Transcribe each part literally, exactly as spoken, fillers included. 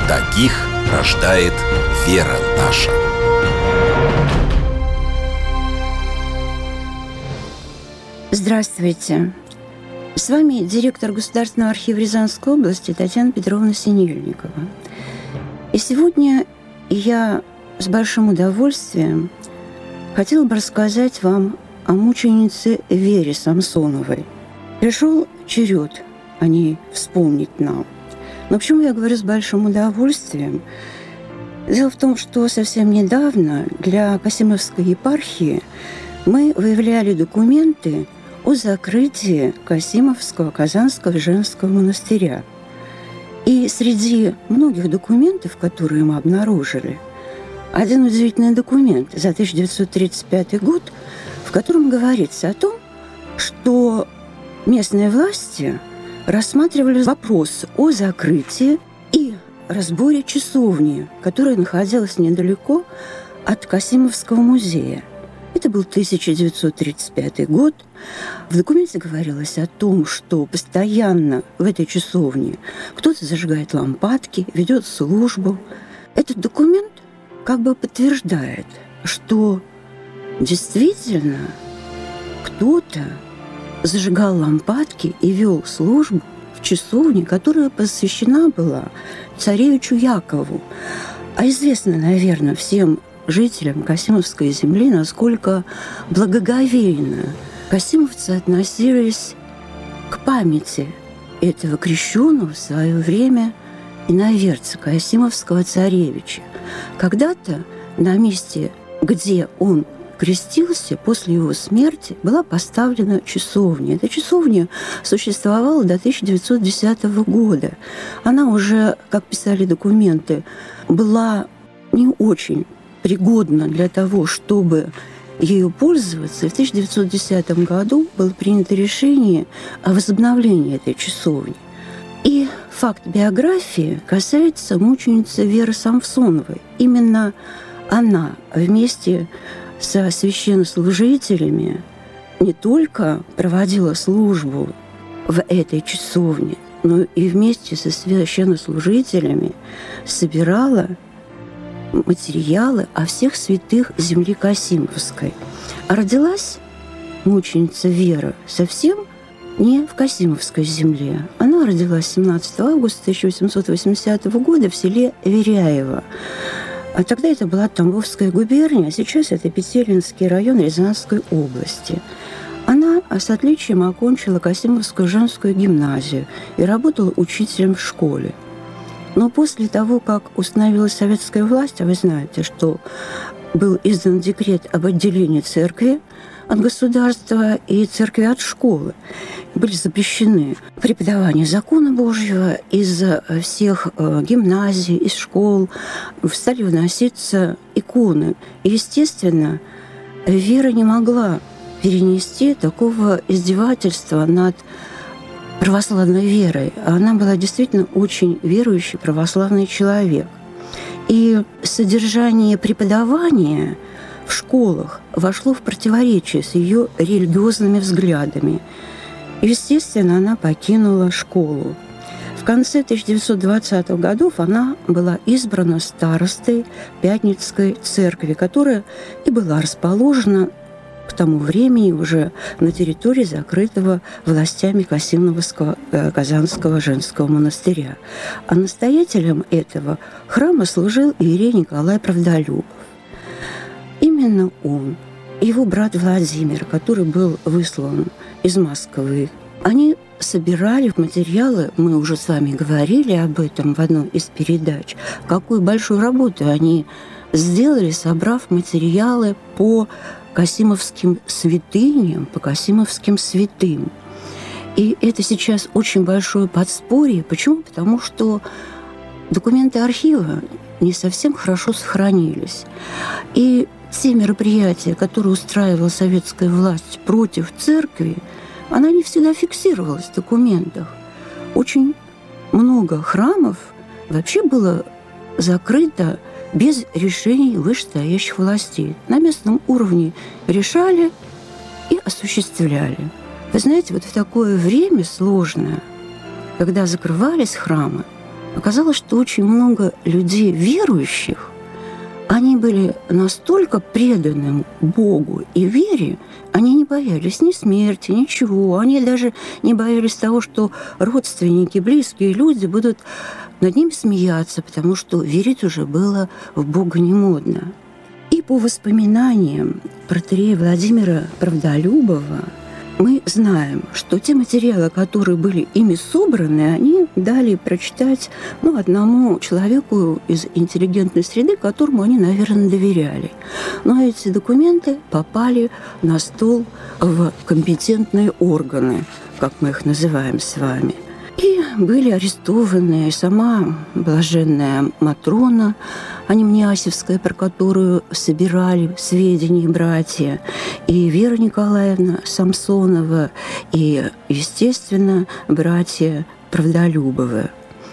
Таких рождает вера наша. Здравствуйте. С вами директор Государственного архива Рязанской области Татьяна Петровна Синельникова. И сегодня я с большим удовольствием хотела бы рассказать вам о мученице Вере Самсоновой. Пришел черед о ней вспомнить нам. Но почему я говорю с большим удовольствием? Дело в том, что совсем недавно для Касимовской епархии мы выявляли документы о закрытии Касимовского Казанского женского монастыря. И среди многих документов, которые мы обнаружили, один удивительный документ за тысяча девятьсот тридцать пятый год, в котором говорится о том, что местные власти рассматривали вопрос о закрытии и разборе часовни, которая находилась недалеко от Касимовского музея. Это был тысяча девятьсот тридцать пятый год. В документе говорилось о том, что постоянно в этой часовне кто-то зажигает лампадки, ведет службу. Этот документ как бы подтверждает, что действительно кто-то зажигал лампадки и вел службу в часовне, которая посвящена была царевичу Якову. А известно, наверное, всем жителям Касимовской земли, насколько благоговейно касимовцы относились к памяти этого крещеного в свое время иноверца Касимовского царевича. Когда-то на месте, где он крестился, после его смерти была поставлена часовня. Эта часовня существовала до тысяча девятьсот десятого года. Она уже, как писали документы, была не очень пригодна для того, чтобы ею пользоваться. И в тысяча девятьсот десятом году было принято решение о возобновлении этой часовни. И факт биографии касается мученицы Веры Самсоновой. Именно она вместе со священнослужителями не только проводила службу в этой часовне, но и вместе со священнослужителями собирала материалы о всех святых земли Касимовской. А родилась мученица Вера совсем не в Касимовской земле. Она родилась семнадцатого августа тысяча восемьсот восьмидесятого года в селе Веряево. А тогда это была Тамбовская губерния, а сейчас это Петелинский район Рязанской области. Она с отличием окончила Касимовскую женскую гимназию и работала учителем в школе. Но после того, как установилась советская власть, а вы знаете, что был издан декрет об отделении церкви от государства и церкви от школы, были запрещены преподавание закона Божьего из всех гимназий, из школ, стали выноситься иконы. И, естественно, Вера не могла перенести такого издевательства над православной верой. Она была действительно очень верующий православный человек. И содержание преподавания в школах вошло в противоречие с ее религиозными взглядами. Естественно, она покинула школу. В конце тысяча девятьсот двадцатых годов она была избрана старостой Пятницкой церкви, которая и была расположена к тому времени уже на территории закрытого властями Касимовского Казанского женского монастыря. А настоятелем этого храма служил иерей Николай Правдолюбов. Именно он и его брат Владимир, который был выслан из Москвы, они собирали материалы, мы уже с вами говорили об этом в одной из передач, какую большую работу они сделали, собрав материалы по касимовским святыням, по касимовским святым. И это сейчас очень большое подспорье. Почему? Потому что документы архива не совсем хорошо сохранились. И те мероприятия, которые устраивала советская власть против церкви, она не всегда фиксировалась в документах. Очень много храмов вообще было закрыто без решений вышестоящих властей. На местном уровне решали и осуществляли. Вы знаете, вот в такое время сложное, когда закрывались храмы, Оказалось, что очень много людей верующих, они были настолько преданы Богу и вере, они не боялись ни смерти, ничего. Они даже не боялись того, что родственники, близкие люди будут над ним смеяться, потому что верить уже было в Бога не модно. И по воспоминаниям протоиерея Владимира Правдолюбова мы знаем, что те материалы, которые были ими собраны, они дали прочитать ну, одному человеку из интеллигентной среды, которому они, наверное, доверяли. Но эти документы попали на стол в компетентные органы, как мы их называем с вами. И были арестованы сама блаженная Матрона Анимниасевская, про которую собирали сведения братья, и Вера Николаевна Самсонова, и, естественно, братья Правдолюбовы.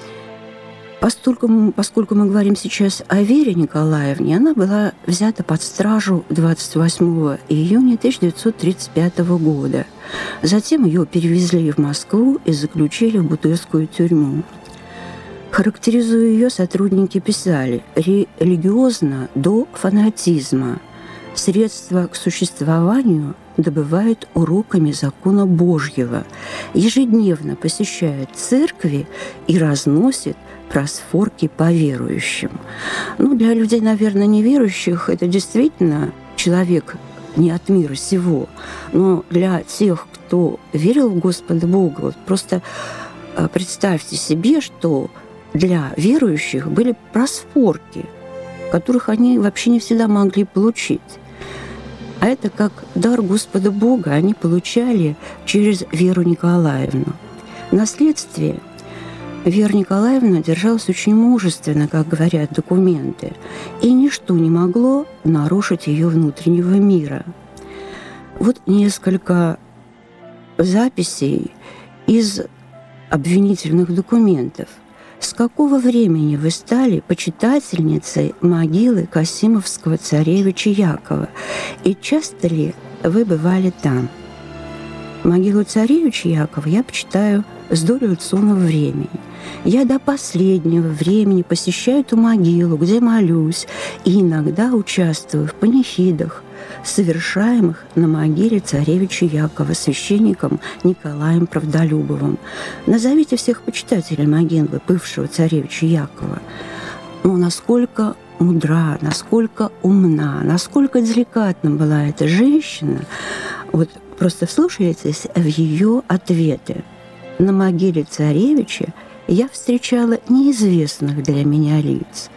Поскольку, поскольку мы говорим сейчас о Вере Николаевне, она была взята под стражу двадцать восьмого июня тысяча девятьсот тридцать пятого года. Затем ее перевезли в Москву и заключили в Бутырскую тюрьму. Характеризуя ее, сотрудники писали «религиозно до фанатизма. Средства к существованию добывает уроками закона Божьего, ежедневно посещает церкви и разносит просфорки по верующим». Ну, для людей, наверное, неверующих, это действительно человек не от мира сего. Но для тех, кто верил в Господа Бога, вот просто представьте себе, что для верующих были просфорки, которых они вообще не всегда могли получить. А это как дар Господа Бога они получали через Веру Николаевну. Наследствие Вера Николаевна держалась очень мужественно, как говорят документы, и ничто не могло нарушить ее внутреннего мира. Вот несколько записей из обвинительных документов. С какого времени вы стали почитательницей могилы Касимовского царевича Якова? И часто ли вы бывали там? Могилу царевича Якова я почитаю с дореволюционного времени. Я до последнего времени посещаю эту могилу, где молюсь, и иногда участвую в панихидах, совершаемых на могиле царевича Якова священником Николаем Правдолюбовым. Назовите всех почитателей могилы бывшего царевича Якова. Ну, насколько мудра, насколько умна, насколько деликатна была эта женщина, вот просто вслушайтесь в ее ответы. На могиле царевича я встречала неизвестных для меня лиц.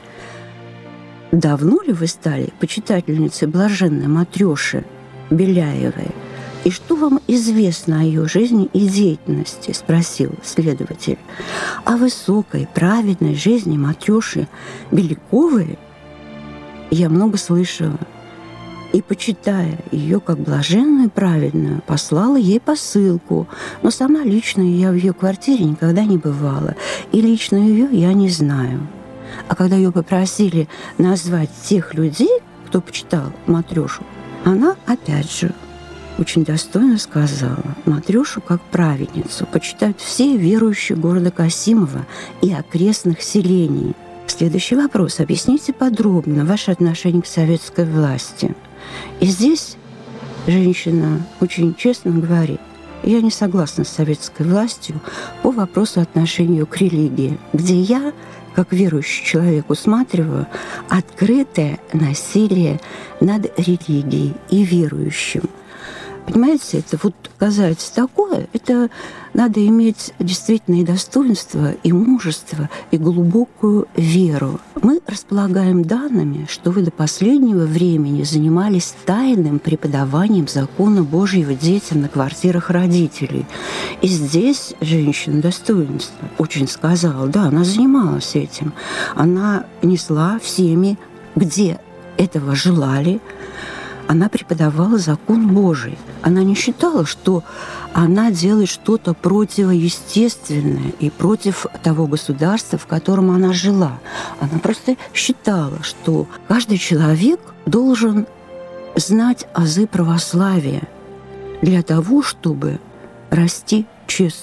Давно ли вы стали почитательницей блаженной Матрёши Беляевой? И что вам известно о ее жизни и деятельности? Спросил следователь. О высокой, праведной жизни Матрёши Беляковой я много слышала. И, почитая ее как блаженную и праведную, послала ей посылку. Но сама лично я в ее квартире никогда не бывала. И лично ее я не знаю. А когда ее попросили назвать тех людей, кто почитал Матрёшу, она, опять же, очень достойно сказала: Матрёшу как праведницу почитают все верующие города Касимова и окрестных селений. Следующий вопрос. Объясните подробно ваше отношение к советской власти. И здесь женщина очень честно говорит: я не согласна с советской властью по вопросу отношения к религии, где я, как верующий человек, усматриваю открытое насилие над религией и верующим. Понимаете, это вот сказать такое, это надо иметь действительно и достоинство, и мужество, и глубокую веру. Мы располагаем данными, что вы до последнего времени занимались тайным преподаванием закона Божьего детям на квартирах родителей. И здесь женщина достоинства очень сказала, да, она занималась этим. Она несла в семьи, где этого желали, она преподавала закон Божий. Она не считала, что она делает что-то противоестественное и против того государства, в котором она жила. Она просто считала, что каждый человек должен знать азы православия для того, чтобы расти честным,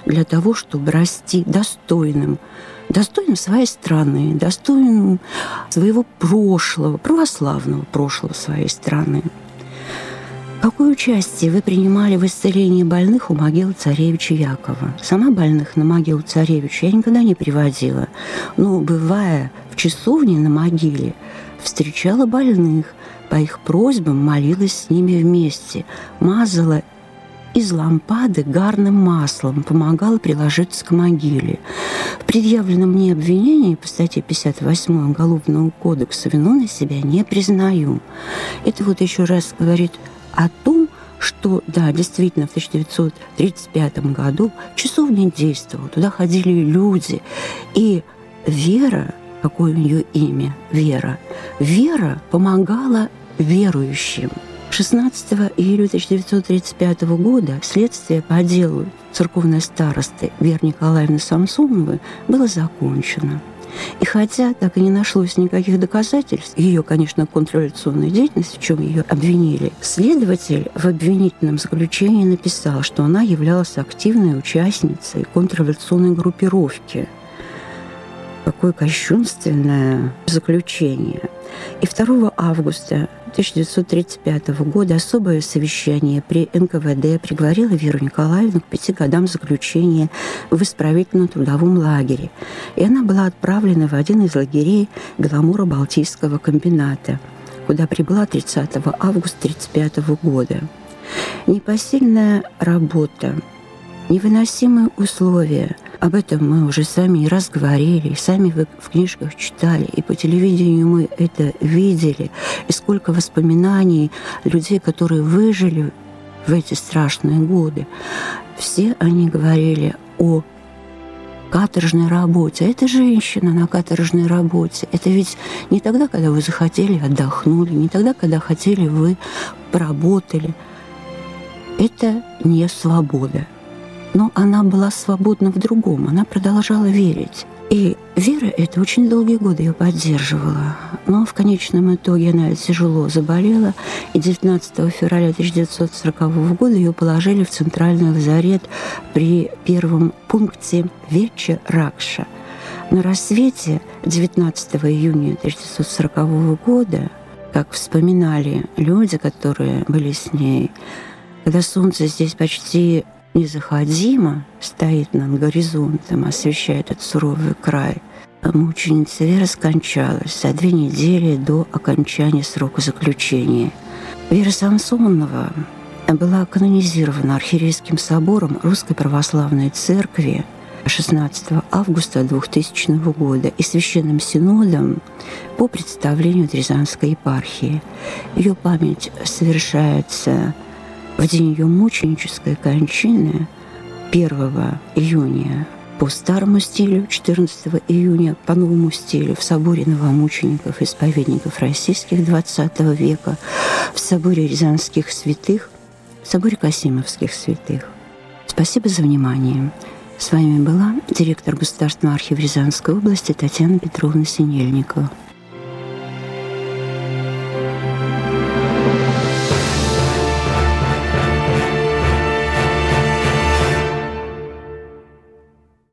для того, чтобы расти достойным, достойным своей страны, достойным своего прошлого, православного прошлого своей страны. Какое участие вы принимали в исцелении больных у могилы царевича Якова? Сама больных на могилу царевича я никогда не приводила, но, бывая в часовне на могиле, встречала больных, по их просьбам молилась с ними вместе, мазала из лампады гарным маслом, помогала приложиться к могиле. В предъявленном мне обвинении по статье пятьдесят восемь Уголовного кодекса вину на себя не признаю. Это вот еще раз говорит о том, что, да, действительно, в тысяча девятьсот тридцать пятом году часовня действовала, туда ходили люди, и Вера, какое у нее имя, Вера, Вера помогала верующим. шестнадцатого июля тысяча девятьсот тридцать пятого года следствие по делу церковной старосты Веры Николаевны Самсоновой было закончено. И хотя так и не нашлось никаких доказательств ее, конечно, контрреволюционной деятельности, в чем ее обвинили, следователь в обвинительном заключении написал, что она являлась активной участницей контрреволюционной группировки. Какое кощунственное заключение. И второго августа тысяча девятьсот тридцать пятого года особое совещание при эн ка вэ дэ приговорило Веру Николаевну к пяти годам заключения в исправительно-трудовом лагере. И она была отправлена в один из лагерей Беломоро-Балтийского комбината, куда прибыла тридцатого августа тысяча девятьсот тридцать пятого года. Непосильная работа, невыносимые условия. Об этом мы уже сами не раз говорили, и сами вы в книжках читали, и по телевидению мы это видели, и сколько воспоминаний людей, которые выжили в эти страшные годы. Все они говорили о каторжной работе. Это женщина на каторжной работе. Это ведь не тогда, когда вы захотели, отдохнули, не тогда, когда хотели, вы поработали. Это не свобода. Но она была свободна в другом, она продолжала верить. И Вера эта очень долгие годы ее поддерживала. Но в конечном итоге она тяжело заболела, и девятнадцатого февраля тысяча девятьсот сорокового года ее положили в центральный лазарет при первом пункте Веча Ракша. На рассвете девятнадцатого июня тысяча девятьсот сорокового года, как вспоминали люди, которые были с ней, когда солнце здесь почти незаходимо стоит над горизонтом, освещает этот суровый край, мученица Вера скончалась за две недели до окончания срока заключения. Вера Самсонова была канонизирована Архиерейским собором Русской Православной Церкви шестнадцатого августа двухтысячного года и Священным Синодом по представлению от Рязанской епархии. Ее память совершается в день ее мученической кончины первого июня по старому стилю, четырнадцатого июня по новому стилю в соборе новомучеников и исповедников российских двадцатого века, в соборе Рязанских святых, в соборе Касимовских святых. Спасибо за внимание. С вами была директор Государственного архива Рязанской области Татьяна Петровна Синельникова.